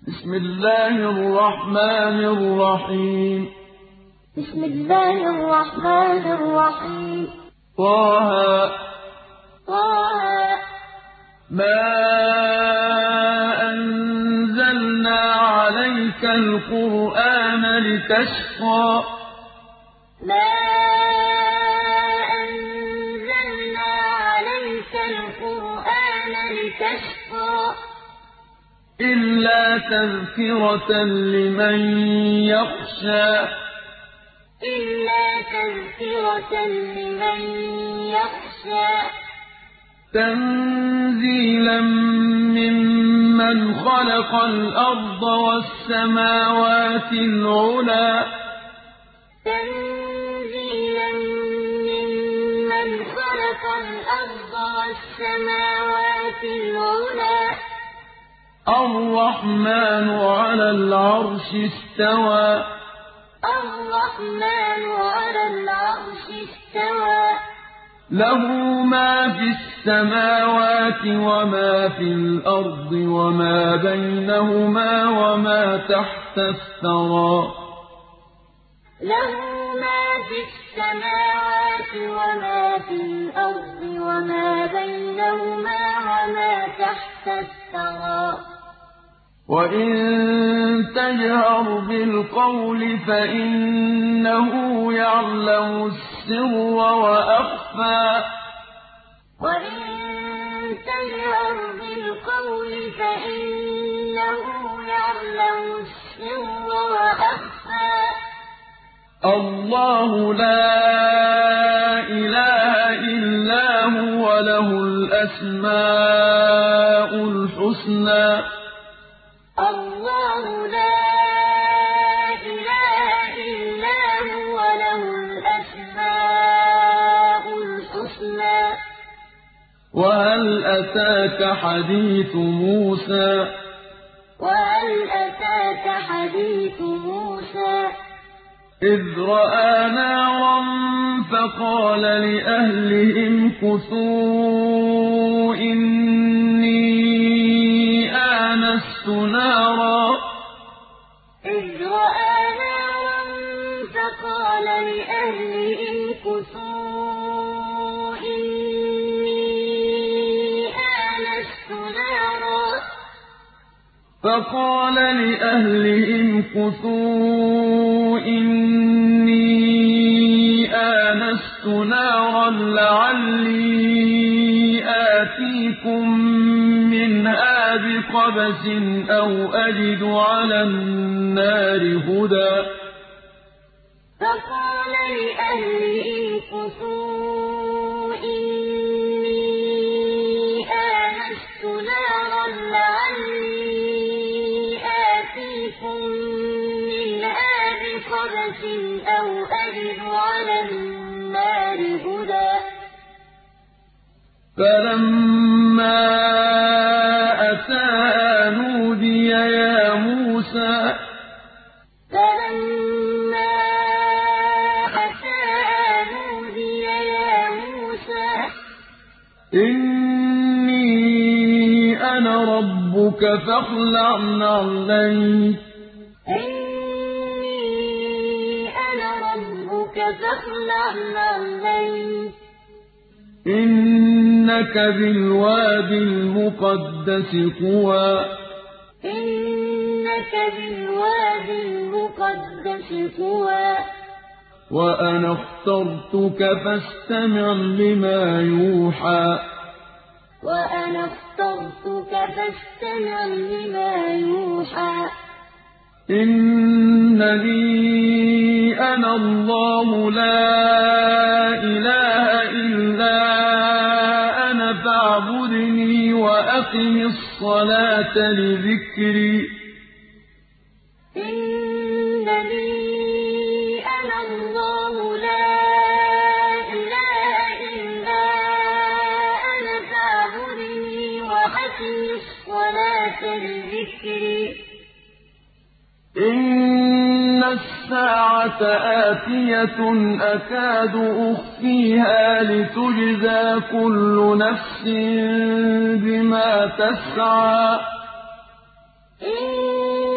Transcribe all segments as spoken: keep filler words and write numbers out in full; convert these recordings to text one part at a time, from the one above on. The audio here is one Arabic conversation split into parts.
بسم الله الرحمن الرحيم بسم الله الرحمن الرحيم طه طه ما أنزلنا عليك القرآن لتشقى ما أنزلنا عليك القرآن لتشقى إلا تذكرة لمن يخشى إلا تذكرة لمن يخشى تنزيلا ممن خلق الأرض والسماوات العلى تنزيلا ممن خلق الأرض والسماوات العلى الرحمن على العرش استوى الرحمن على العرش استوى له ما في السماوات وما في الأرض وما بينهما وما تحت الثرى له ما في السماوات وما في الأرض وما بينهما وما تحت الثرى وإن تجهر بالقول فإنه يعلم السر وأخفى وإن تجهر بالقول فإنه يعلم السر وأخفى الله لا إله إلا هو له الأسماء الحسنى الله لا إله إلا هو له الأسماء الحسنى وهل أتاك حديث موسى وهل أتاك حديث موسى إذ رأى نارا فقال لأهلهم كثوا إني آنست نارا إذ رأى نارا فقال لأهلهم كثوا إني آنست نارا فقال لأهلهم كثوا إني آنست نارا لعلي آتيكم منها بقبس أو أجد على النار هدى فقال لأهلهم كثوا إني آنست نارا لعلي آتيكم منها بقبس أو أجد على النار هدى فلما أتاها نودي يا موسى فلما أتاها نودي يا موسى إني أنا ربك فاخلع نعليك إني أنا ربك فاخلع نعليك إنك بالوادي المقدس طوى إنك بالوادي المقدس طوى وأنا اخترتك فاستمع لما يوحى وأنا اخترتك فاستمع لما يوحى إنني أنا الله لا إله إلا أنا فاعبدني وأقم الصلاة لذكري إنني أنا الله لا إله إلا أنا فاعبدني وأقم الصلاة لذكري إن الساعة آتية أكاد أخفيها لتجزى كل نفس بما تسعى إن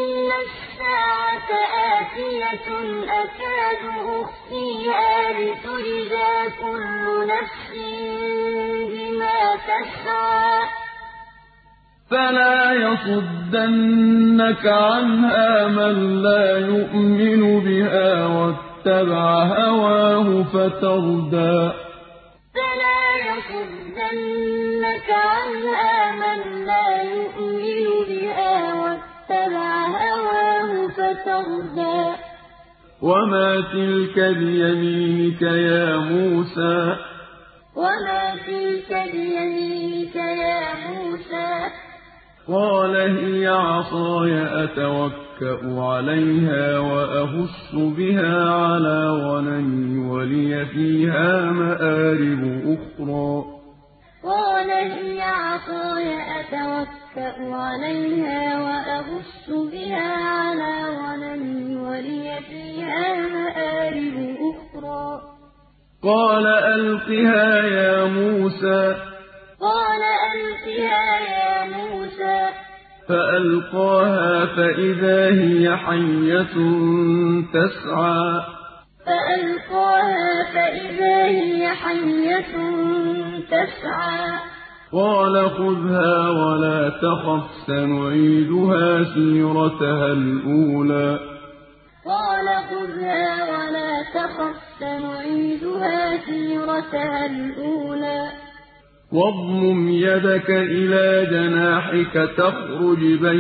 كلمة أكاد أخفيها لتجزى كل نفس بما تسعى فلا يصدنك عنها من لا يؤمن بها واتبع هواه فتردى فلا يصدنك عنها من لا يؤمن بها واتبع هواه فتردى وما تلك بيمينك يا موسى وما تلك بيمينك يا موسى قال هي عصاي أتوكأ عليها وأهش بها على غنمي ولي فيها مآرب أخرى قال هي عصاي أتوكأ عليها وأهش بها على غنمي ولي فيها مآرب أخرى قال ألقها يا موسى قال ألقها يا موسى فألقاها فإذا هي حية تسعى فألقاها فإذا هي حية تسعى قال خذها ولا تخف سنعيدها سيرتها الأولى قال خذها ولا تخف سنعيدها سيرتها الأولى واضمم يدك إلى جناحك تخرج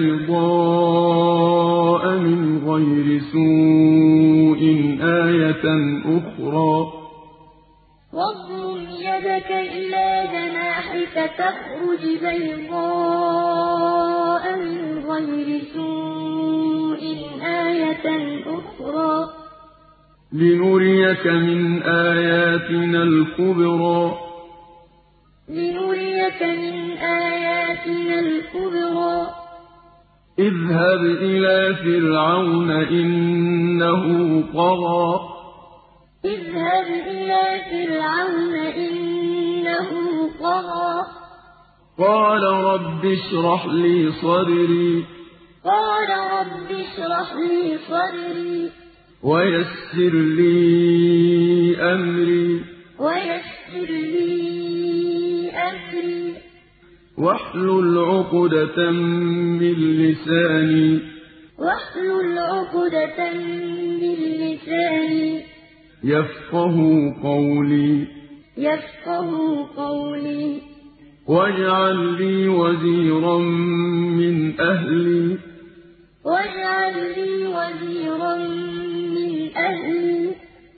بيضاء من غير سوء آية أخرى واضمم يدك إلى جناحك تخرج بيضاء من غير سوء آية أخرى لنريك من آياتنا الكبرى لنريك من آياتنا الكبرى اذهب إلى فرعون إنه طغى اذهب إلى فرعون إنه طغى قال رب اشرح لي صدري قال رب اشرح لي صدري ويسر لي أمري ويسر لي أمري واحلل عقدة من لساني واحلل عقدة من لساني يفقه قولي يفقه قولي واجعل لي وزيرا من أهلي واجعل لي وزيرا من أهلي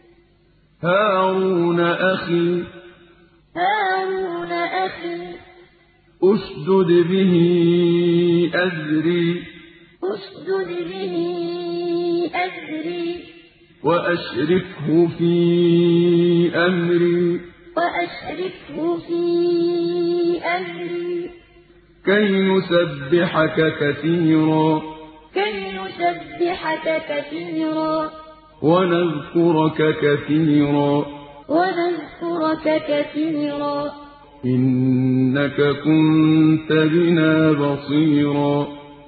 هارون أخي هارون أخي أشدد به أزري أشدد به أزري وأشركه في أمري وأشركه في أمري كي نسبحك كثيرا كي نسبحك كثيرا ونذكرك كثيرا ونذكرك كثيرا إنك كنت بنا بصيرا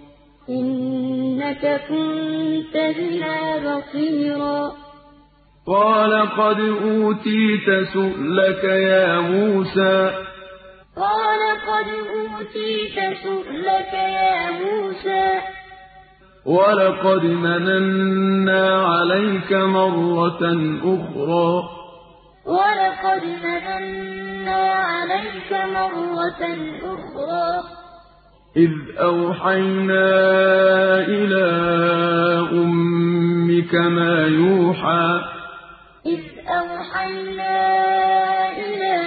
إنك كنت بنا بصيرا قال قد أوتيت سؤلك يا موسى قال قد أوتيت سؤلك يا موسى ولقد مننا عليك مرة أخرى ولقد مننا عليك مرة أخرى إذ أوحينا إلى أمك ما يوحى إذ أوحينا إلى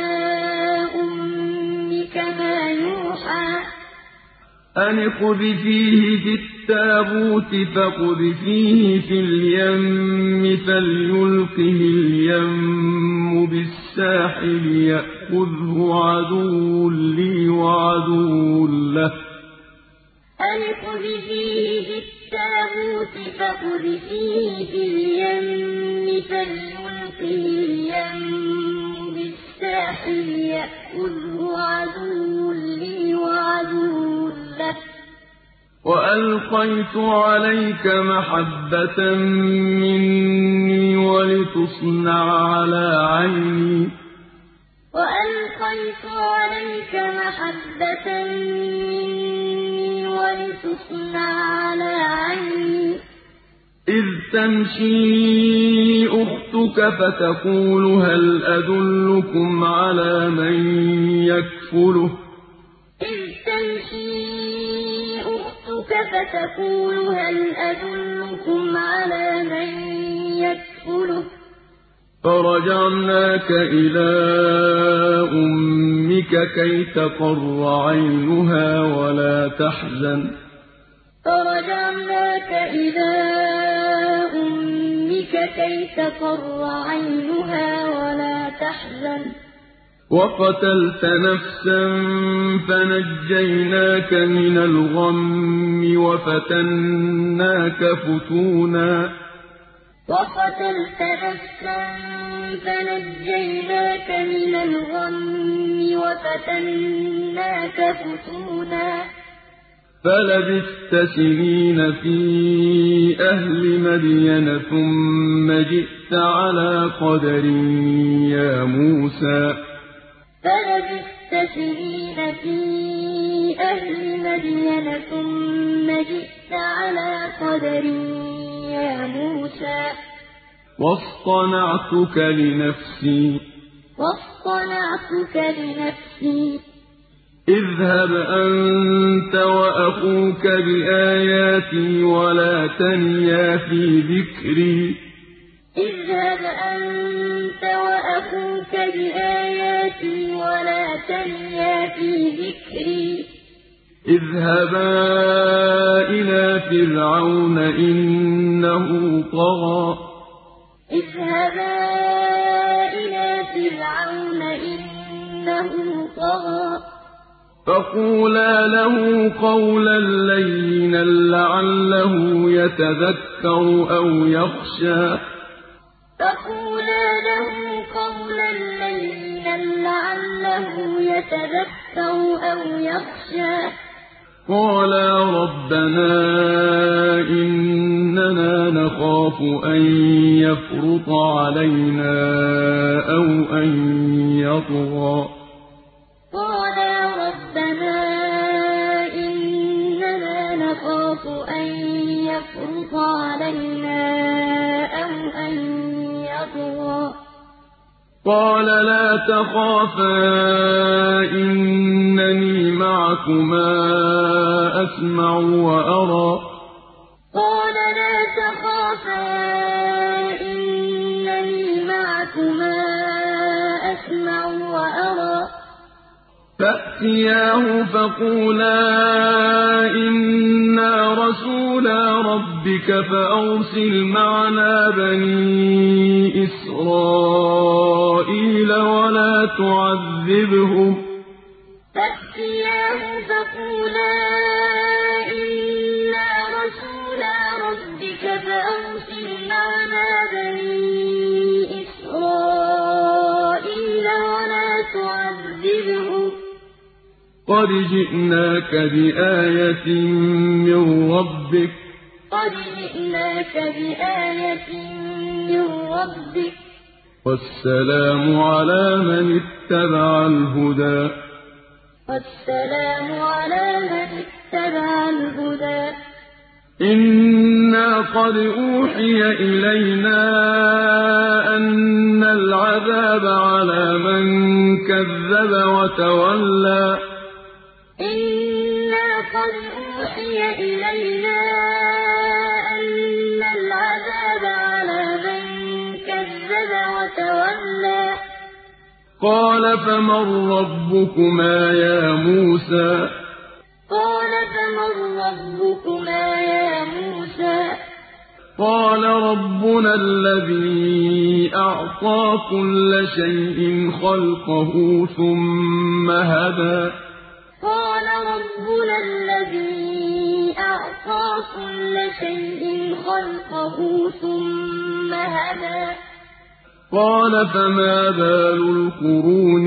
أمك ما يوحى أن اقذفيه في التابوت فاقذفيه في اليم فليلقه اليم بالساحل يأخذه عدو لي وعدو له أن اقذفيه في التابوت فاقذفيه في اليم فليلقه اليم بالساحل يأخذه عدو لي وعدو له وألقيت عليك محبة مني ولتصنع على عيني وألقيت عليك محبة مني ولتصنع على عيني إذ تمشي أختك فتقول هل أدلكم على من يكفله إذ تمشي أختك فتقول هل أدلكم على من يكفله فرجعناك إلى أمك كي تقر عينها ولا تحزن فرجعناك إلى أمك كي تقر عينها ولا تحزن وقتلت نفسا فنجيناك من الغم وفتناك فتونا وقتلت نفسا فنجيناك من الغم وفتناك فتونا فلبثت سنين في أهل مدين ثم جئت على قدر يا موسى فلبثت سنين في أهل مدين ثم جئت على قدر يا موسى واصطنعتك لنفسي واصطنعتك لنفسي اذهب أنت وأخوك بآياتي ولا تنيا في ذكري اذهب أنت وأخوك بآياتي ولا تنيا في ذكري اذهبا إلى فرعون إنه طغى اذهبا إلى فرعون إنه طغى فقولا له قولا لينا لعله يتذكر أو يخشى فقولا له قولا لينا لعله يتذكر أو يخشى قالا ربنا إننا نخاف أن يفرط علينا أو أن يطغى قالا ربنا إننا نخاف أن يفرط علينا أو أن يطغى قال لا تخافا إنني معكما أسمع وأرى قال لا تخافا إنني معكما أسمع وأرى فأتياه فقولا إنا رسولا ربك فأرسل معنا بني إسرائيل ولا تعذبهم فأتياه فقولا إنا رسولا ربك فأرسل معنا بني إسرائيل ولا تعذبهم قد جئناك بآية من ربك قد جئناك بآية من ربك والسلام على من اتبع الهدى والسلام على من اتبع الهدى إنا قد أوحي إلينا أن العذاب على من كذب وتولى إنا قد أوحي إلينا أن العذاب على من كذب وتولى قال فمن ربكما يا موسى قال فمن ربكما يا موسى قال ربنا الذي أعطى كل شيء خلقه ثم هدى قال ربنا الذي أعطى كل شيء خلقه ثم هدى قال فما بال القرون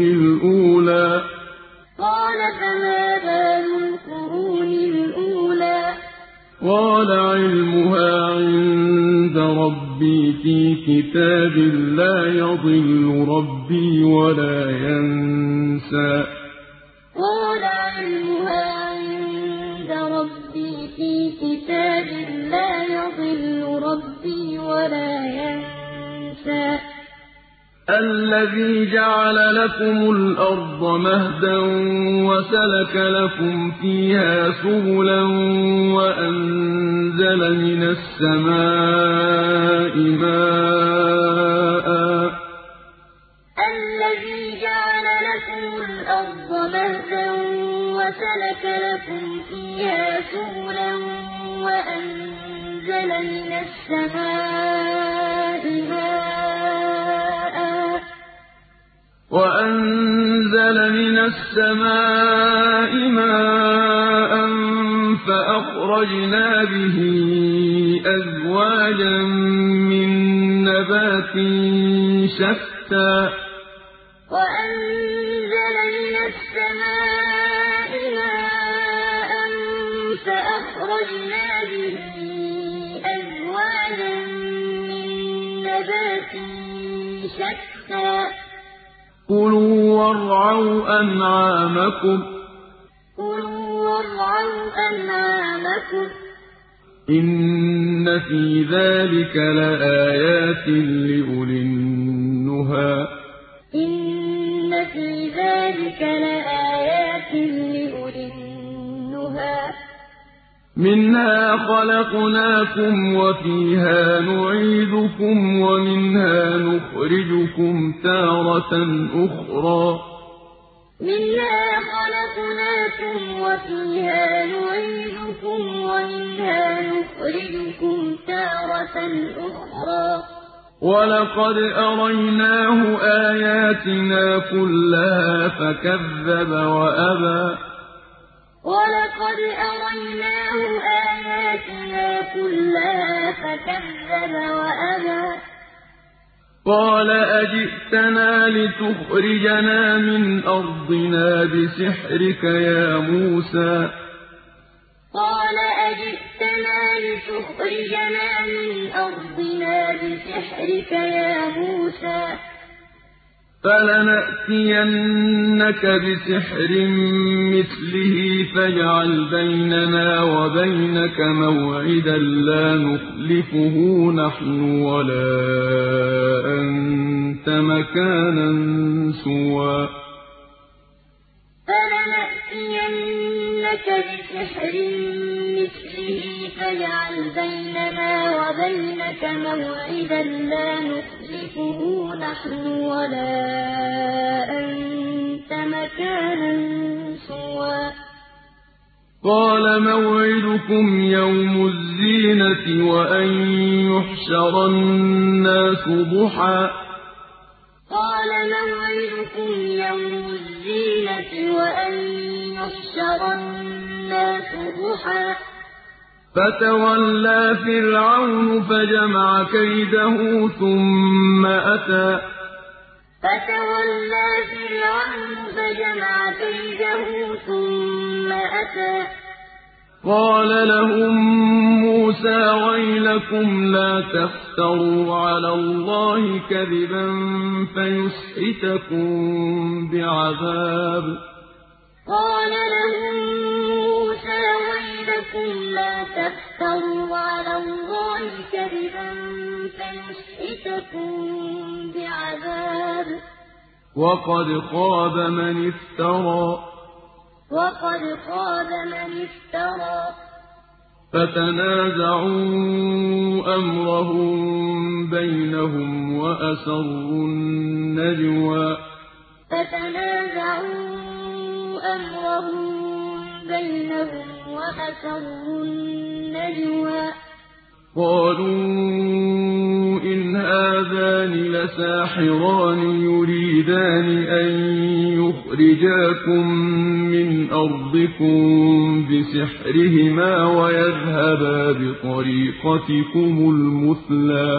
الأولى قال فما بال القرون الأولى قال علمها عند ربي في كتاب لا يضل ربي ولا ينسى قال علمها عند ربي في كتاب لا يضل ربي ولا ينسى الذي جعل لكم الأرض مهدا وسلك لكم فيها سبلا وأنزل من السماء ماء الذي جعل لكم الأرض مهدا وسلك لكم فيها سبلا وأنزل من السماء ماء وأنزل من السماء ماء فأخرجنا به أزواجا من نبات شتى وأنزل من السماء ماء فأخرجنا به أزواجا من نبات شتى كلوا وارعوا أنعامكم كلوا وارعوا أنعامكم إن في ذلك لآيات لأولي النهى إن في ذلك لآيات لأولي النهى منها خلقناكم وفيها نعيدكم ومنها نخرجكم تارة أخرى منها خلقناكم وفيها نعيدكم ومنها نخرجكم تارة أخرى ولقد أريناه آياتنا كلها فكذب وأبى ولقد أريناه آياتنا كلها فكذب وأبى قال أجئتنا لتخرجنا من أرضنا بسحرك يا موسى قال أجئتنا لتخرجنا من أرضنا بسحرك يا موسى فلنأتينك بسحر مثله فاجعل بيننا وبينك موعدا لا نخلفه نحن ولا أنت مكانا سوى فلنأتينك بسحر مثله فاجعل بيننا وبينك موعدا لا نخلفه نحن ولا أنت مكانا سوى قال موعدكم يوم الزينة وأن يحشر الناس ضحى قال موعدكم يوم الزينة وأن يحشر الناس ضحى فتولى فرعون فجمع كيده ثم أتى فتولى فرعون فجمع كيده ثم أتى قال لهم موسى ويلكم لا تفتروا على الله كذبا فيسحتكم بعذاب قال لهم موسى ويلكم لا تفتروا على الله كذبا فيسحتكم بعذاب وقد خاب من افترى وقد خاب من افترى فتنازعوا أمرهم بينهم وأسروا النجوى فتنازعوا أمرهم بينهم وأسروا النجوى قالوا إن هذان لساحران يريدان أن يخرجاكم من أرضكم بسحرهما ويذهبا بطريقتكم المثلى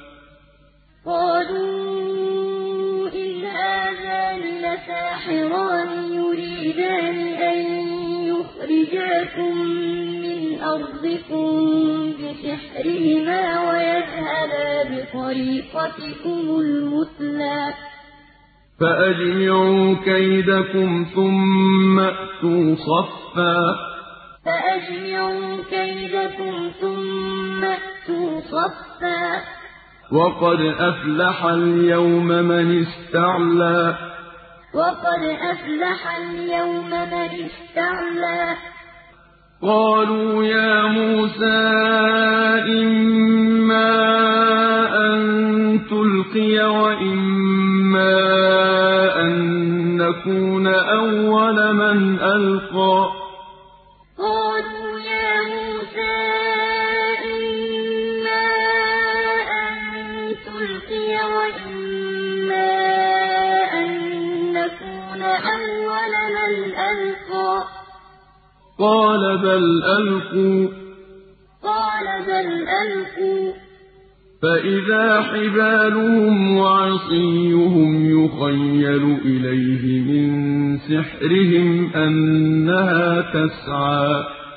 قالوا إن هذان لساحران يريدان أن يخرجاكم من أرضكم بسحرهما ويذهبا بطريقتكم المثلى فأجمعوا كيدكم ثم أتوا صفا فأجمعوا كيدكم ثم أتوا صفا وقد أفلح اليوم من استعلى وقد أفلح اليوم من استعلى قالوا يا موسى إما أن تلقي وإما أن نكون أول من ألقى قالوا يا موسى إما أن تلقي وإما أن نكون أول من ألقى قال بل ألقوا قال بل ألقوا فإذا حبالهم وعصيهم يخيل إليه من سحرهم أنها تسعى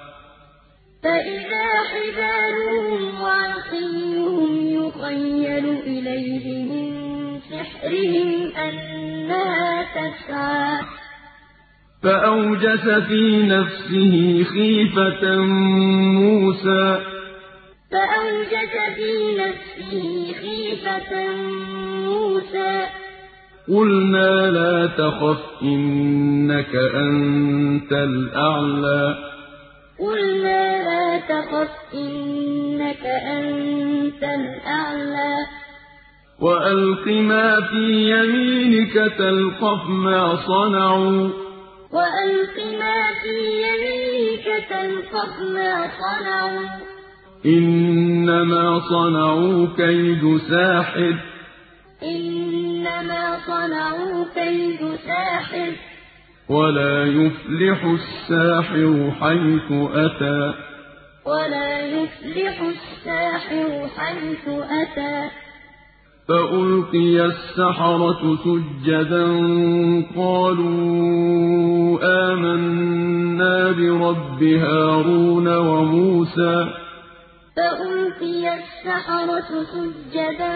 فإذا حبالهم وعصيهم يخيل إليه من سحرهم أنها تسعى فأوجس في نفسه خيفة موسى فأوجس في نفسه خيفة موسى قلنا لا تخف إنك أنت الأعلى قلنا لا تخف إنك أنت الأعلى وألق ما في يمينك تلقف ما صنعوا وألق ما في يمينك تلقف ما صنعوا إنما صنعوا كيد ساحر إنما صنعوا كيد ساحر ولا يفلح الساحر حيث أتى ولا يفلح الساحر حيث أتى فألقي السحرة سجدا قالوا آمنا برب هارون وموسى فألقي السحرة سجدا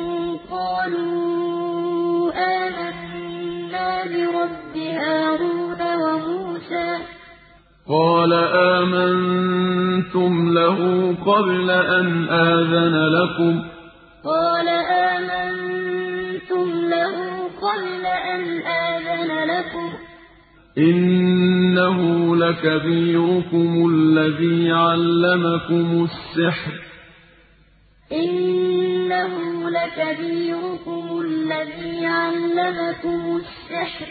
قالوا آمنا برب هارون وموسى قال آمنتم له قبل أن آذن لكم قال آمنتم له قبل أن آذن لكم إنه لكبيركم الذي علمكم السحر إنه لكبيركم الذي علمكم السحر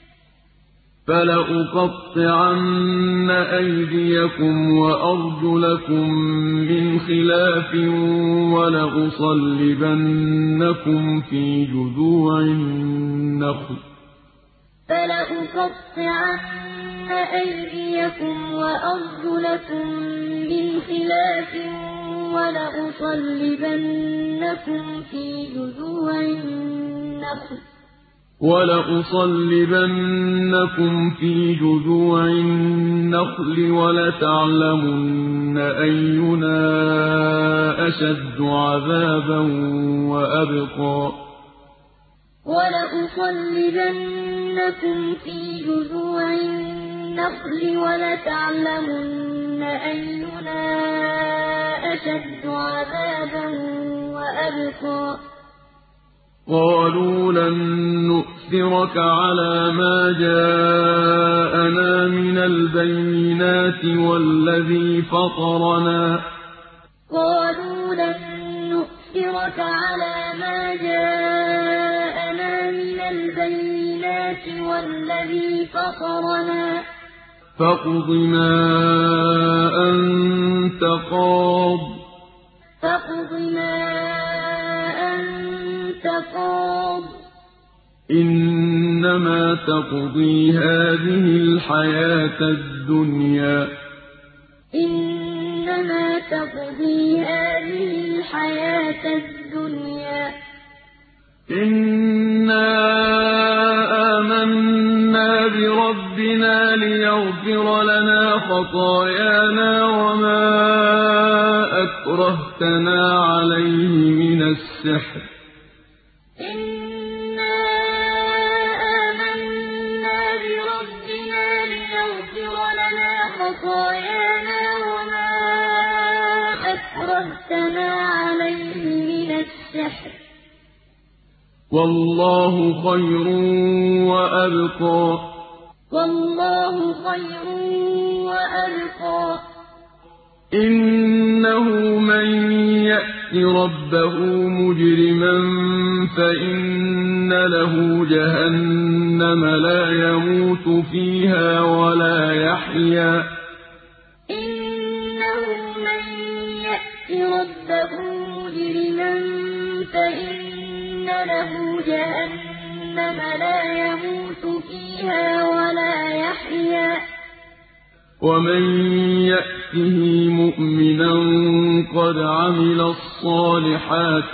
فلأقطعن أيديكم وأرجلكم من خلاف ولأصلبنكم في جذوع النخل فلأقطعن أيديكم وأرجلكم من خلاف ولأصلبنكم في جذوع النخل ولأصلبنكم في جذوع النخل ولتعلمن أينا أشد عذابا وأبقى ولأصلبنكم في جذوع النخل ولتعلمن أينا أشد عذابا وأبقى قالوا لن نؤثرك على ما جاءنا من البينات والذي فطرنا قالوا لن نؤثرك على ما جاءنا من البينات والذي فطرنا فاقض ما أنت قاض فاقض ما قاض إنما تقضي هذه الحياة الدنيا إنما تقضي هذه الحياة الدنيا إنا آمنا بربنا ليغفر لنا خطايانا وما أكرهتنا عليه من السحر إنا آمنا بربنا ليغفر لنا خطايانا وما أكرهتنا عليه من السحر والله خير وأبقى والله خير وأبقى إنه من يأت ربه مجرما فإن له جهنم لا يموت فيها ولا يحيا إنه من يأت ربه مجرما فإن له جهنم لا يموت فيها ولا يحيا ومن يأته مؤمنا قد عمل الصالحات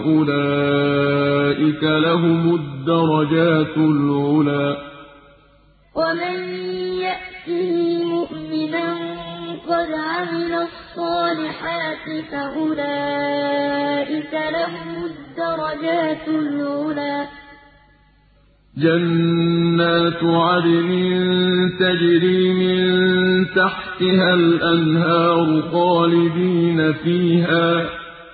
فأولئك لهم الدرجات العلى ومن يأته مؤمنا قد عمل الصالحات فأولئك لهم الدرجات العلى جنات عدن تجري من تحتها الأنهار خالدين فيها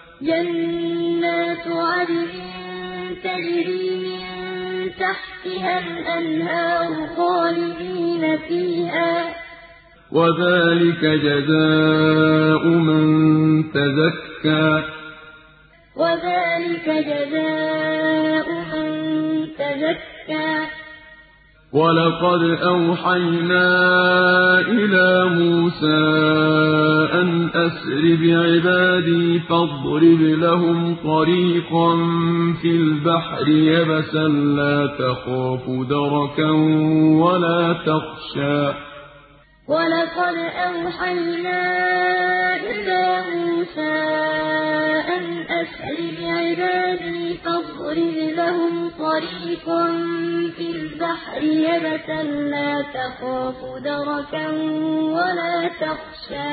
جنات عدن تجري من تحتها الأنهار خالدين فيها وذلك جزاء من تزكى وذلك جزاء من تزكى ولقد أوحينا إلى موسى أن أسر بعبادي فاضرب لهم طريقا في البحر يبسا لا تخاف دركا ولا تخشى ولقد أوحينا إلى موسى أن أسر بعبادي فاضرب لهم طريقا في البحر يبسا لا تخاف دركا ولا تخشى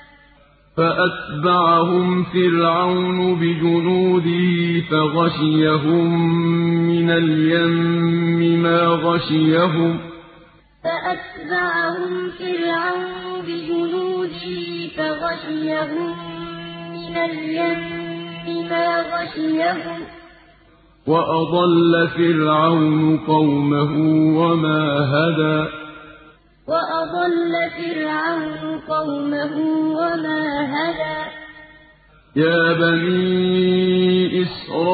فأتبعهم فرعون بجنوده فغشيهم من اليم ما غشيهم فأتبعهم فرعون بجنوده فغشيهم من اليم ما غشيهم وأضل فرعون قومه وما هدى وأضل فرعون قومه وما هدى يا بني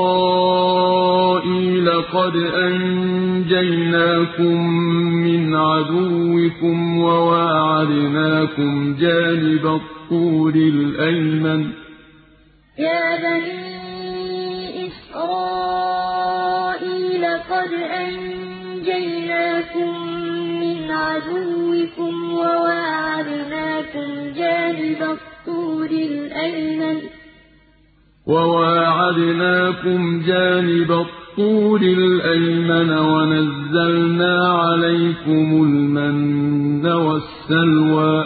إسرائيل قد أنجيناكم من عدوكم وواعدناكم جانب الطور الأيمن يا بني إسرائيل قد أنجيناكم من عدوكم وواعدناكم جانب الطور الأيمن وواعدناكم جانب الطور الأيمن ونزلنا عليكم المن والسلوى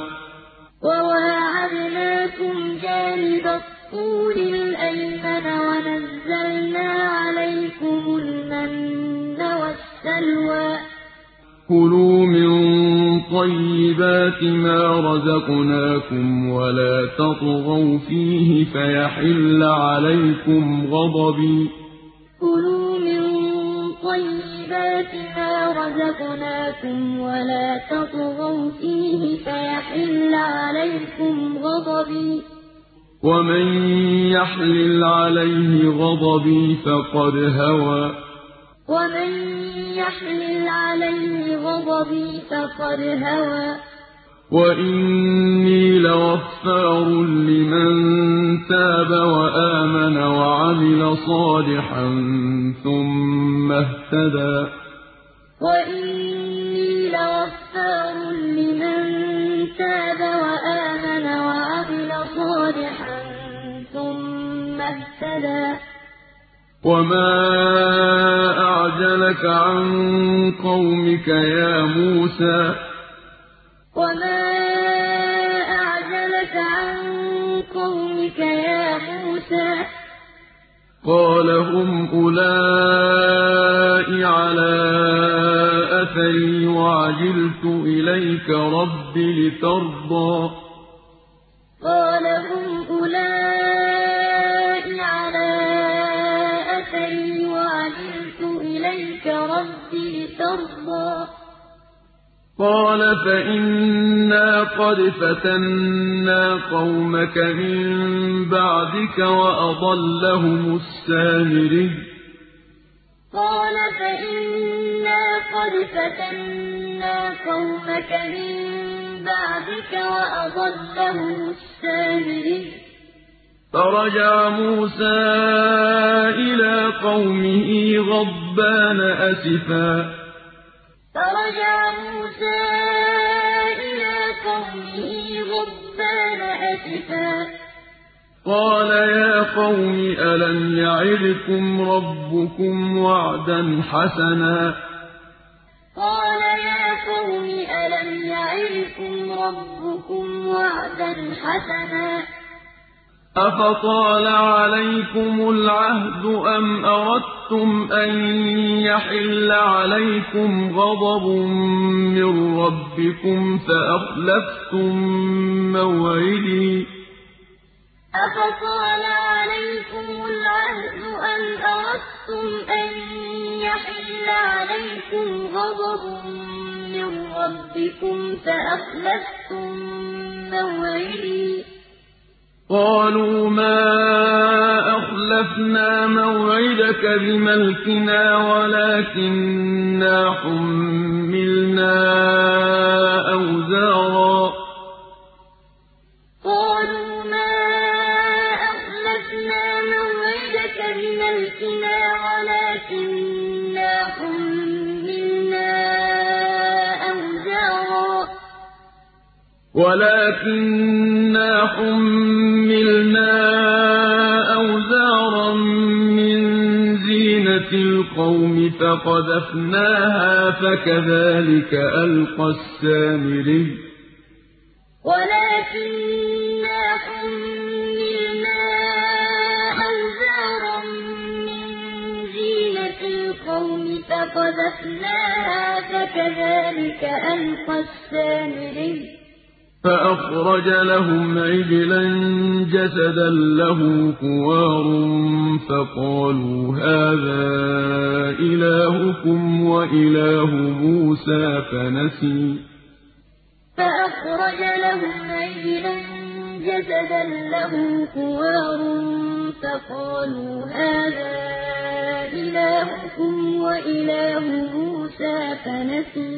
وواعدناكم جانب الطور الأيمن ونزلنا عليكم المن والسلوى كلوا من طيبات ما رزقناكم ولا تطغوا فيه فيحل عليكم غضبي كلوا من طيبات ما رزقناكم ولا تطغوا فيه فيحل عليكم غضبي ومن يحلل عليه غضبي فقد هوى ومن يحلل عليه غضبي فقد هوى وإني لغفار لمن تاب وآمن وعمل صالحا ثم اهتدى وإني لغفار لمن تاب وآمن وعمل صالحا ثم اهتدى وما أعجلك عن قومك يا موسى وما أعجلك عن قومك يا مُوسَىٰ قَالَ هُمْ أُولَاءِ عَلَىٰ أَثَرِي وَعَجِلْتُ إِلَيْكَ رَبِّ لِتَرْضَىٰ قَالَ هُمْ أُولَاءِ عَلَىٰ أَثَرِي وَعَجِلْتُ إِلَيْكَ رَبِّ لِتَرْضَىٰ قَالَ فَإِنَّا قَدْ فَتَنَّا قَوْمَكَ مِن بَعْدِكَ وَأَضَلَّهُمُ السَّامِرِيُّ قَالَ فَإِنَّا قَدْ فَتَنَّا قَوْمَكَ مِن بَعْدِكَ وَأَضَلَّهُمُ السَّامِرِيُّ فَرَجَعَ مُوسَىٰ إِلَىٰ قَوْمِهِ غَضْبَانَ أَسِفًا فَرَجَعَ مُوسَىٰ إِلَىٰ قَوْمِهِ غَضْبَانَ أَسِفًا قَالَ يَا قَوْمِ أَلَمْ يَعِدْكُمْ رَبُّكُمْ وَعْدًا حَسَنًا قَالَ يَا قَوْمِ أَلَمْ يَعِدْكُمْ رَبُّكُمْ وَعْدًا حَسَنًا أَفَطَالَ عَلَيْكُمُ الْعَهْدُ أَمْ أَرَدتُّمْ أَن يَحِلَّ عَلَيْكُمْ غَضَبٌ مِّن رَّبِّكُمْ فَأَخْلَفْتُم مَّوْعِدِي أَفَطَالَ عَلَيْكُمُ الْعَهْدُ أَمْ أَرَدتُّمْ أَن يَحِلَّ عَلَيْكُمْ غَضَبٌ مِّن رَّبِّكُمْ فَأَخْلَفْتُم مَّوْعِدِي قَالُوا مَا أَخْلَفْنَا مَوْعِدَكَ بِمَلْكِنَا وَلَٰكِنَّا حُمِّلْنَا أَوْزَارًا قَالُوا مَا أَخْلَفْنَا مَوْعِدَكَ بِمَلْكِنَا وَلَٰكِنَّا حُمِّلْنَا أَوْزَارًا وَلَٰكِنَّا حُمِّلْنَا أَوْزَارًا مِّن زِينَةِ الْقَوْمِ فَقَذَفْنَاهَا فَكَذَٰلِكَ أَلْقَى السَّامِرِيُّ وَلَٰكِنَّا حُمِّلْنَا أَوْزَارًا مِّن زِينَةِ الْقَوْمِ فَقَذَفْنَاهَا فَكَذَٰلِكَ أَلْقَى السَّامِرِيُّ فَأَخْرَجَ لَهُمْ عِجْلًا جَسَدًا لَّهُ خُوَارٌ فَقَالُوا هَٰذَا إِلَٰهُكُمْ وَإِلَٰهُ مُوسَىٰ فَنَسِيَ فَأَخْرَجَ لَهُمْ عِجْلًا جَسَدًا لَّهُ خُوَارٌ فَقَالُوا هَٰذَا إِلَٰهُكُمْ وَإِلَٰهُ مُوسَىٰ فَنَسِيَ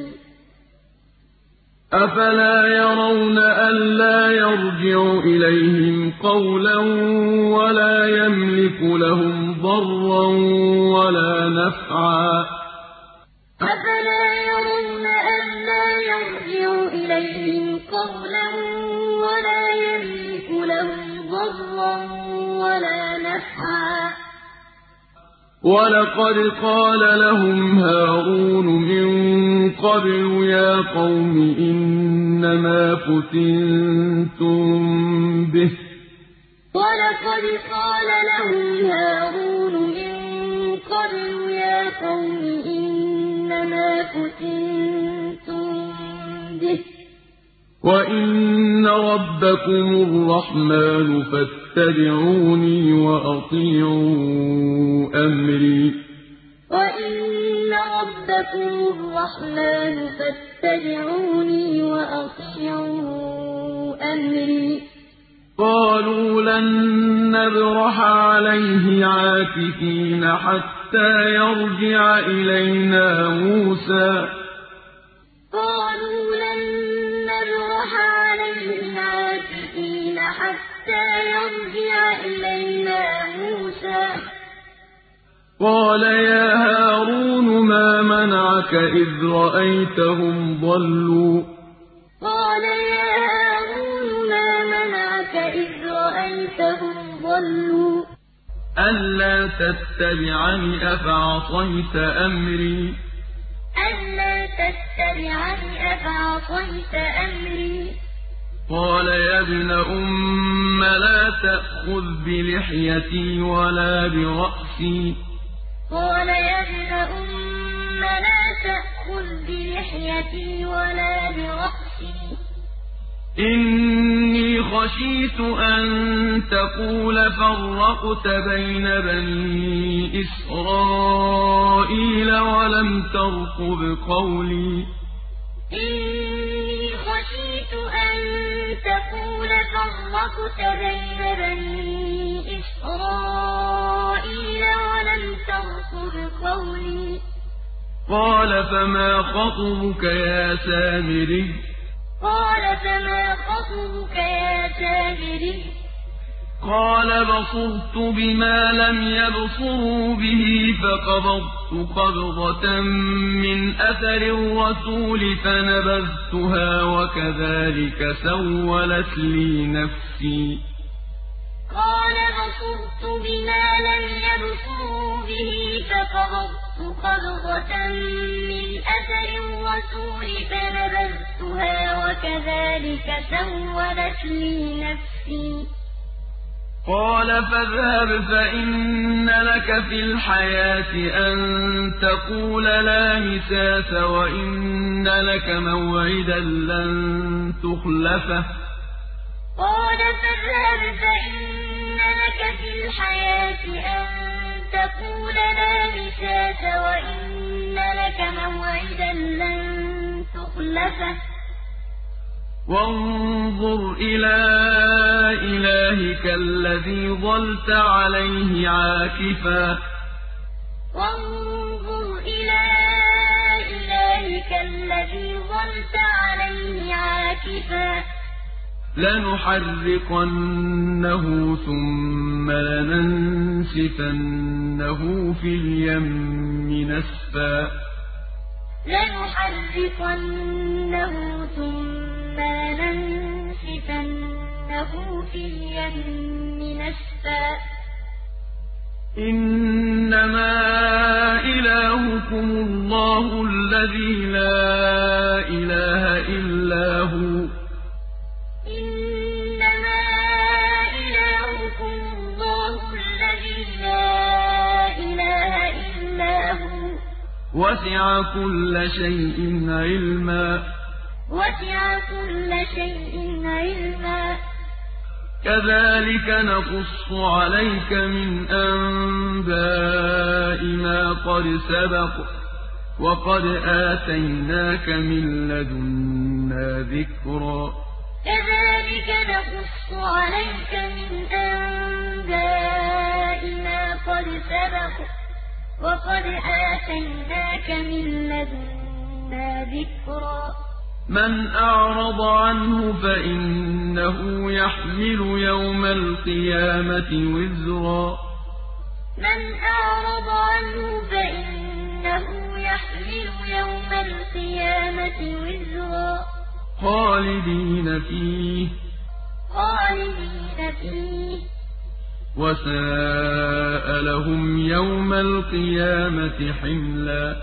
أَفَلَا يَرَوْنَ أَلَّا يَرْجِعُ إِلَيْهِمْ قَوْلًا وَلَا يَمْلِكُ لَهُمْ ضَرًّا وَلَا نَفْعًا أَفَلَا يَرَوْنَ أَلَّا يَرْجِعُ إِلَيْهِمْ قَوْلًا وَلَا يَمْلِكُ لَهُمْ ضَرًّا وَلَا نَفْعًا وَلَقَدْ قَالَ لَهُمْ هَارُونُ مِن قَبْلُ يَا قَوْمِ إِنَّمَا فُتِنتُم بِهِ ۖ وَلَقَدْ قَالَ لَهُمْ هَارُونُ مِن قَبْلُ يَا قَوْمِ إِنَّمَا فُتِنتُم بِهِ ۖ وَإِنَّ رَبَّكُمُ الرَّحْمَٰنُ فَاتَّبِعُونِي وَأَطِيعُوا أَمْرِي وَإِنَّ رَبَّكُمُ الرَّحْمَٰنُ فَاتَّبِعُونِي وَأَطِيعُوا أَمْرِي قَالُوا لَن نَّبْرَحَ عَلَيْهِ عَاكِفِينَ حَتَّىٰ يَرْجِعَ إِلَيْنَا مُوسَىٰ قَالُوا لَن نَّبْرَحَ عَلَيْهِ عَاكِفِينَ حَتَّىٰ يَرْجِعَ إِلَيْنَا مُوسَىٰ قَالَ يَا هَارُونُ مَا مَنَعَكَ إِذْ رَأَيْتَهُمْ ضَلُّوا قَالَ يَا هَارُونُ مَا مَنَعَكَ إِذْ رَأَيْتَهُمْ ضَلُّوا أَلَّا تَتَّبِعَنِ أَفَعَصَيْتَ أَمْرِي أَلَّا تَتَّبِعَنِ أَفَعَصَيْتَ أَمْرِي قال يا ابن أم لا تأخذ بلحيتي ولا برأسي قال يا ابن أم لا تأخذ بلحيتي ولا برأسي إني خشيت أن تقول فرقت بين بني إسرائيل ولم ترقب قولي إني خشيت أن تقول فرقت بين بني إسرائيل ولم ترقب قولي قال فما خطبك يا سامري قال فما خطبك يا سامري قال بصرت بما لم يبصروا به فقبضت قبضة من أثر الرسول فنبذتها وكذلك سولت لي نفسي قال بصرت بما لم يبصروا به فقبضت قبضة من أثر الرسول فنبذتها وكذلك سولت لي نفسي قال فاذهب فإن لك في الحياة أن تقول لا مساس وإن لك موعدا لن تخلفه قال فاذهب فإن لك في الحياة أن تقول لا مساس وإن لك موعدا لن تخلفه وانظر إلى إلهك الذي ظلت عليه عاكفا وانظر إلى إلهك الذي ظلت عليه عاكفا لنحرقنه ثم لننسفنه في اليم نسفا لنحرقنه ثم لننسفنه في اليم نسفا إنما إلهكم الله الذي لا إله إلا هو إنما إلهكم الله الذي لا إله إلا هو وسع كل شيء علما وسع كل شيء علما كذلك نقص عليك من أنباء ما قد سبق وقد آتيناك من لدنا ذكرا كذلك نقص عليك من أنباء ما قد سبق وقد آتيناك من لدنا ذكرا من أعرض عنه فإنه يحمل يوم القيامة وزرا من أعرض عنه فإنه يحمل يوم القيامة وزرا خالدين فيه خالدين فيه وساء لهم يوم القيامة حملا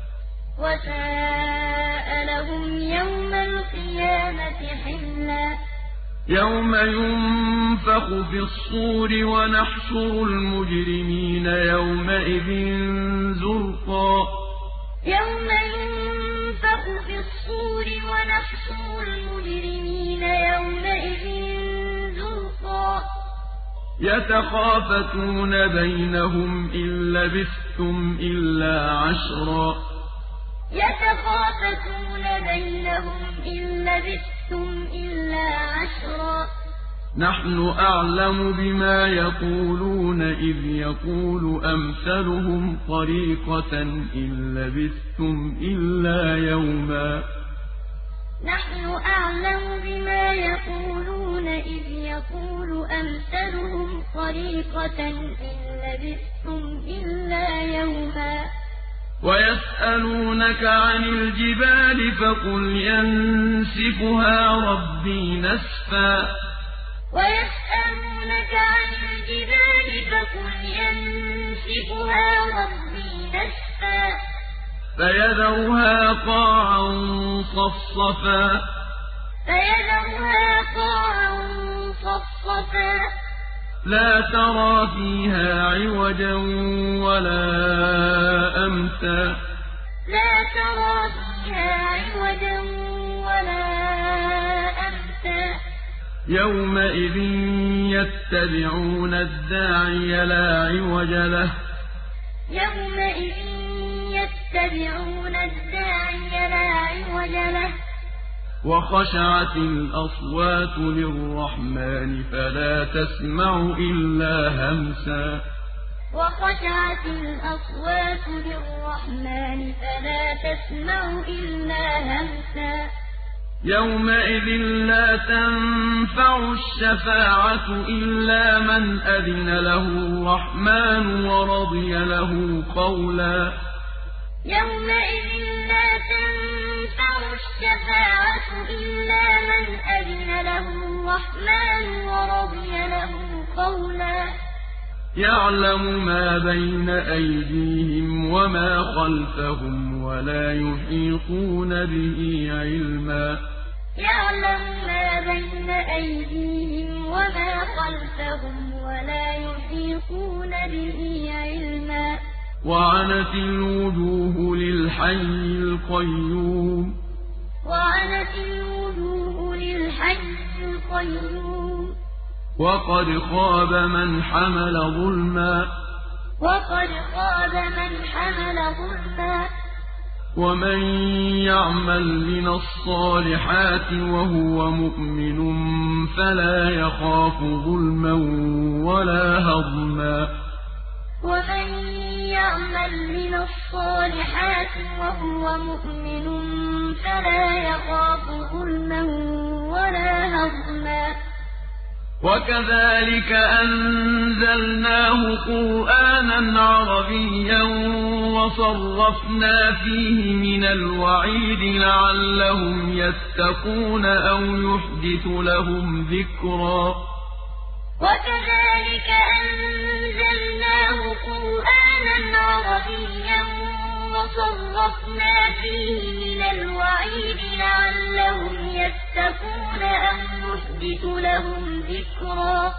وساء لهم يوم القيامة حملا يوم ينفخ في الصور ونحشر المجرمين يومئذ زرقا يوم ينفخ في الصور ونحشر المجرمين يومئذ زرقا يتخافتون بينهم إن لبثتم إلا عشرا يتخافتون بينهم إن لبثتم إلا عشرا نحن أعلم بما يقولون إذ يقول أمثلهم طريقة إن لبثتم إلا يوما نحن أعلم بما يقولون إذ يقول أمثلهم طريقة إن لبثتم إلا يوما ويسألونك عن الجبال فقل ينسفها ربي نسفا ويسألونك عن الجبال فقل ينسفها ربي نسفا فيذرها قاعا صفصفا فيذرها صَفًّا لا ترى فيها عوجا ولا أمتا لا ترى فيها عوجا ولا أمتا يومئذ يتبعون الداعي لا عوج له يومئذ يتبعون الداعي لا عوج له وخشعت الأصوات للرحمن فلا تسمع إلا همسا وخشعت الأصوات للرحمن فلا تسمع إلا همسا يومئذ لا تنفع الشفاعة إلا من أذن له الرحمن ورضي له قولا يومئذ لا تنفع الشفاعة إلا من أذن له الرحمن ورضي له قولا يعلم ما بين أيديهم وما خلفهم ولا يحيطون به علما يعلم ما بين أيديهم وما خلفهم ولا يحيطون به علما وعنت الوجوه للحي القيوم وعنت الوجوه للحي القيوم وقد خاب من حمل ظلما وقد خاب من حمل ظلما ومن يعمل من الصالحات وهو مؤمن فلا يخاف ظلما ولا هضما ومن يعمل من الصالحات وهو مؤمن فلا يخاف ظلما ولا هضما وكذلك أنزلناه قرآنا عربيا وصرفنا فيه من الوعيد لعلهم يتقون أو يحدث لهم ذكرا وكذلك أنزلناه قرآنا عربيا وصرفنا فيه من الوعيد لعلهم يتقون أو يحدث لهم ذكرا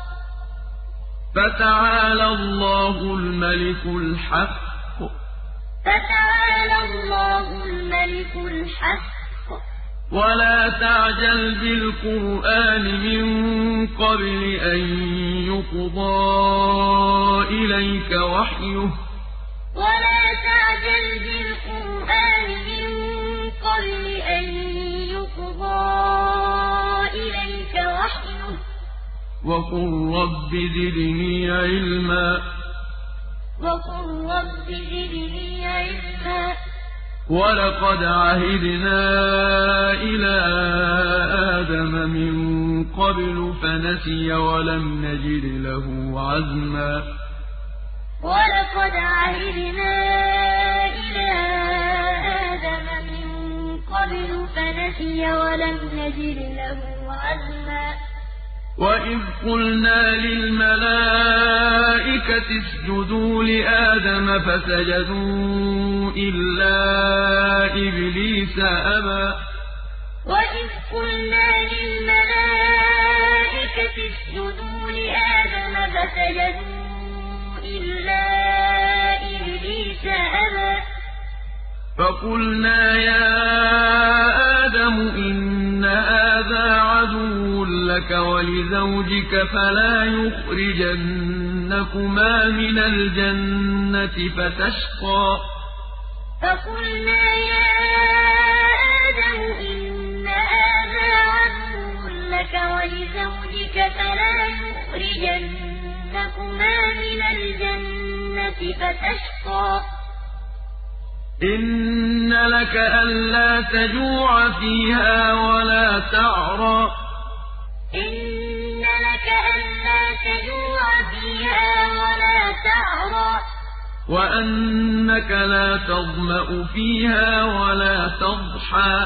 فتعالى الله الملك الحق فتعالى الله الملك الحق ولا تعجل بالقرآن من قبل أن يقضى إليك وحيه ولا تعجل بالقرآن من قبل أن يقضى إليك وحيه وقل رب زدني علما وقل رب زدني علما ولقد عهدنا إلى آدم من قبل فنسي ولم نجد له عزما ولقد عهدنا إلى آدم من قبل فنسي ولم نجد له عزما وإذ قلنا للملائكة اسجدوا لآدم فسجدوا إلا إبليس أبى وإذ قلنا للملائكة اسجدوا لآدم فسجدوا إلا إبليس أبى فقلنا يا آدم إن هذا عدو لك ولزوجك فلا يخرجنكما من الجنة فتشقى فقلنا يا آدم إن هذا عدو لك ولزوجك فلا يخرجنكما من الجنة فتشقى إن لك ألا تجوع فيها ولا تعرى إن لك ألا تجوع فيها ولا تعرى وأنك لا تظمأ فيها ولا تضحى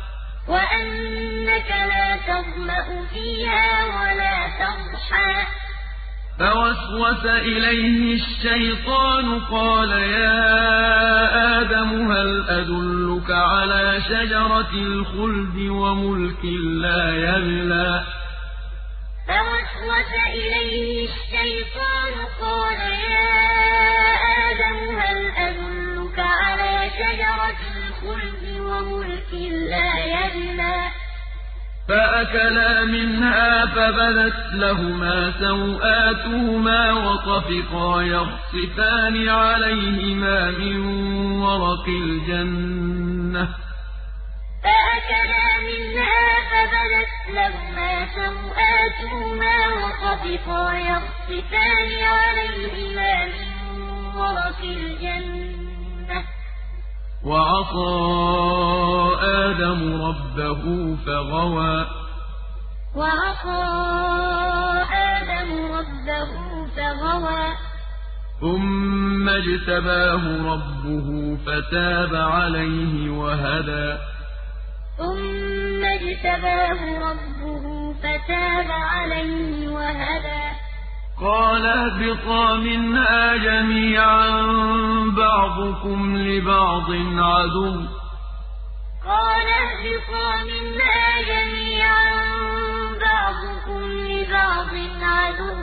وأنك لا تظمأ فيها ولا تضحى فوسوس إليه الشيطان قال يا آدم هل أدلك على شجرة الخلد وملك لا يبلى فوسوس إليه الشيطان قال يا آدم هل أدلك على شجرة الخلد وملك لا يبلى فأكلا منها فبدت لهما سوآتهما وطفقا يخصفان عليهما من ورق الجنة فأكلا منها فبدت لهما سوآتهما وطفقا يخصفان عليهما من ورق الجنة وعصى آدم ربه فغوى وعصى آدم ربه فغوى ثم اجتباه ربه فتاب عليه وهدى ثم اجتباه ربه فتاب عليه وهدى قال اهبطا منها جميعا بعضكم لبعض عدو قال اهبطا منها جميعا بعضكم لبعض عدو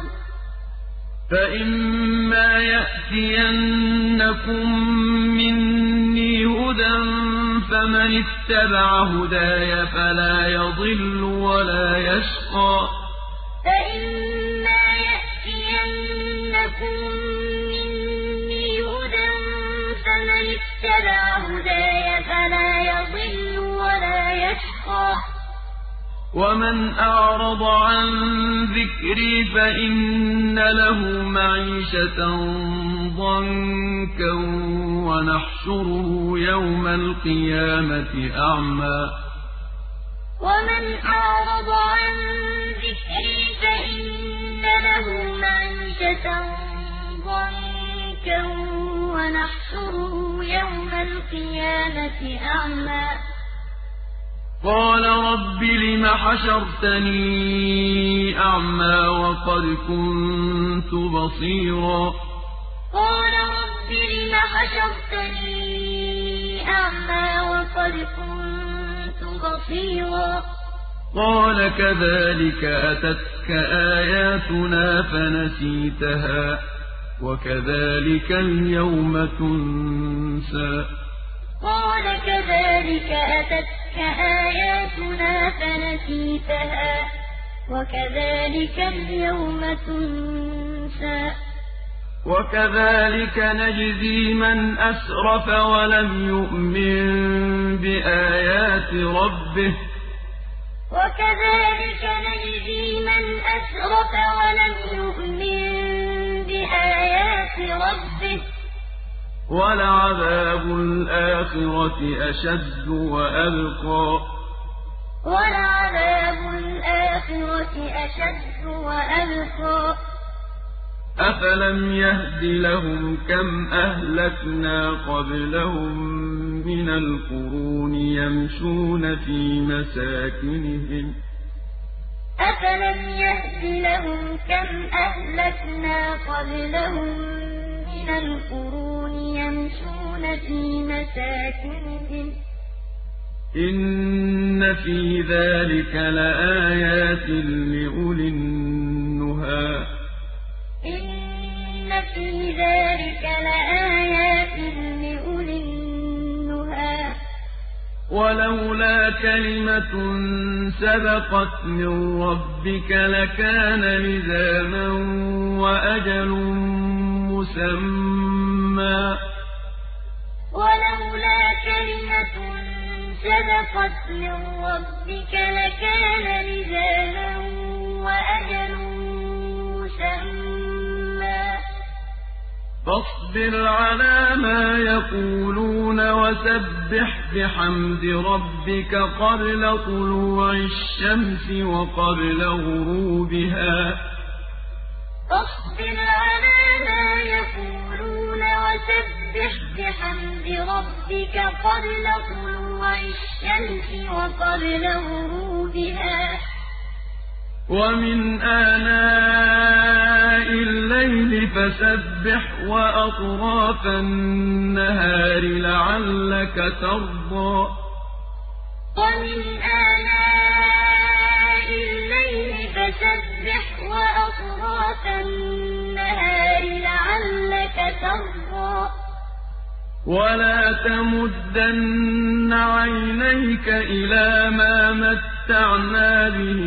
فإما يأتينكم مني هدى فمن اتبع هداي فلا يضل ولا يشقى فإما يأتينكم مني هدى فمن اتبع هداي فلا يضل ولا يشقى ومن أعرض عن ذكري فإن له معيشة ضنكا ونحشره يوم القيامة أعمى ومن أعرض عن ذكري فإن له معيشة ضنكا ونحشره يوم القيامة أعمى قال رب لم حشرتني أعمى وقد كنت بصيرا قال رب لم حشرتني أعمى وقد كنت بصيرا قال كذلك أتتك آياتنا فنسيتها وكذلك اليوم تنسى قال كذلك أتتك آياتنا فنسيتها وكذلك اليوم تنسى وكذلك نجزي من أسرف ولم يؤمن بآيات ربه وكذلك نجزي من أسرف ولم يؤمن بآيات ربه ولعذاب الآخرة أشد وأبقى ولعذاب الآخرة أشد وأبقى أفلم يهد لهم كم أهلكنا قبلهم من القرون يمشون في مساكنهم أفلم يهد لهم كم أهلكنا قبلهم من القرون يمشون في مساكنهم إن في ذلك لآيات لأولي النهى إن في ذلك لآيات لأولي النهى ولولا كلمة سبقت من ربك لكان لزاما وأجل مسمى ولولا كلمة سبقت من ربك لكان لزاما وأجل مسمى فاصبر على ما يقولون وسبح بحمد ربك قبل طلوع الشمس وقبل غروبها فاصبر على ما يقولون وسبح بحمد ربك قبل طلوع الشمس وقبل غروبها ومن آناء الليل فسبح وأطراف النهار لعلك ترضى ومن آناء الليل فسبح وأطراف النهار لعلك ترضى ولا تمدن عينيك إلى ما متعنا به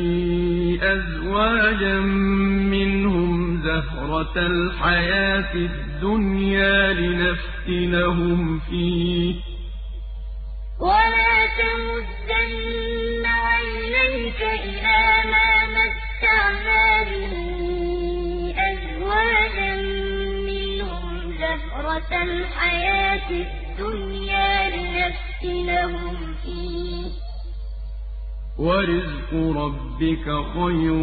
أزواجا منهم زهرة الحياة الدنيا لنفتنهم فيه ولا تمدن عينيك إلى ما متعنا به أزواجا منهم زهرة الحياة الدنيا لنفتنهم فيه ورزق ربك خير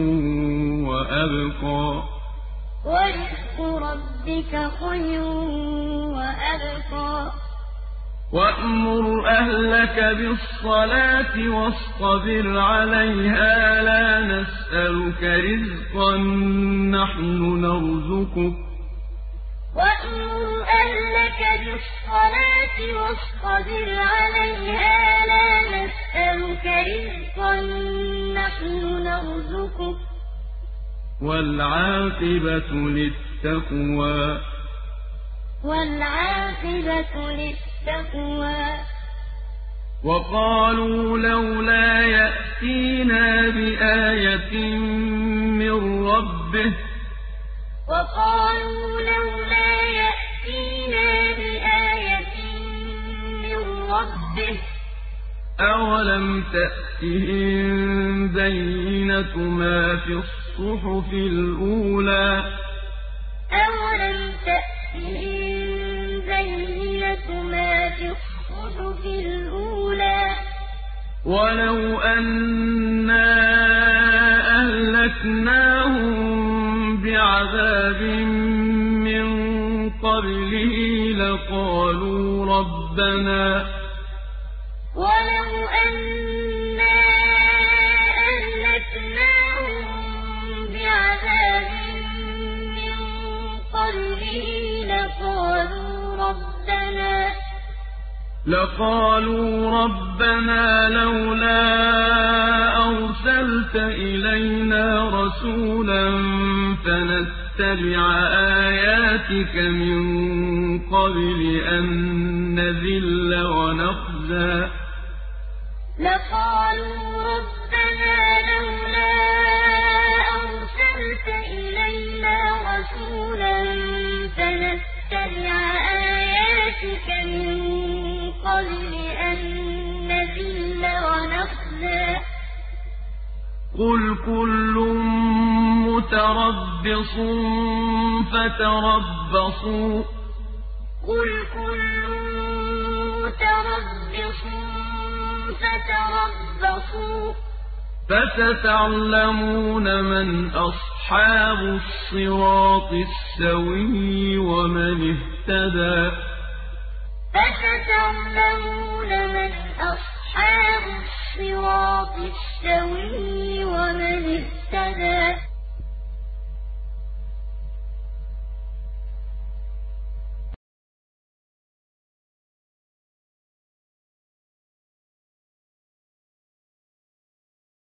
وأبقى ورزق ربك خير وأبقى وأمر أهلك بالصلاة واصطبر عليها لا نسألك رزقا نحن نرزقك وأمر أهلك بالصلاة واصطبر عليها لا نسألك رزقا نحن نرزقك والعاقبة للتقوى والعاقبة للتقوى وقالوا لولا يأتينا بآية من ربه وقالوا لولا يأتينا بآية من ربه أولم تأتهم بينة ما في الصحف الأولى أولم تأتهم بينة ما في الصحف الأولى ولو أنا أهلكناهم بعذاب من قبله لقالوا ربنا ولو أنا أهلكناهم بعذاب من قبله لقالوا ربنا لقالوا ربنا لولا أرسلت إلينا رسولا فنتبع آياتك من قبل أن نذل ونخزى لقالوا ربنا لولا أرسلت إلينا رسولا فنتبع آياتك من قبل أن نذل ونخزى قل كل متربص فتربصوا قل كل متربص فتربصوا فستعلمون من أصحاب الصراط السوي ومن اهتدى فستعلمون من أصحاب الصراط السوي ومن اهتدى